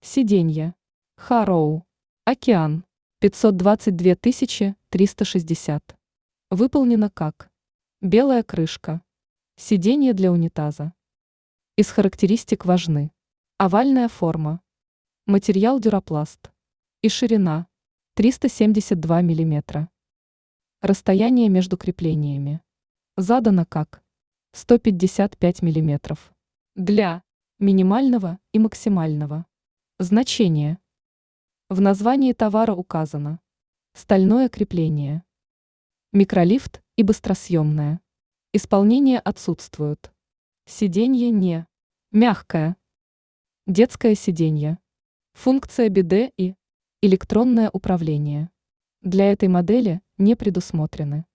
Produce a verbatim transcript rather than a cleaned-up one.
Сиденье. Хароу. Океан. пятьсот двадцать две тысячи триста шестьдесят. Выполнено как? Белая крышка. Сиденье для унитаза. Из характеристик важны: овальная форма, материал дюрапласт и ширина триста семьдесят два миллиметра. Расстояние между креплениями задано как сто пятьдесят пять миллиметров. Для минимального и максимального значения в названии товара указано: стальное крепление, микролифт и быстросъемное. Исполнение отсутствует. Сиденье не мягкое. Детское сиденье. Функция биде и электронное управление для этой модели не предусмотрены.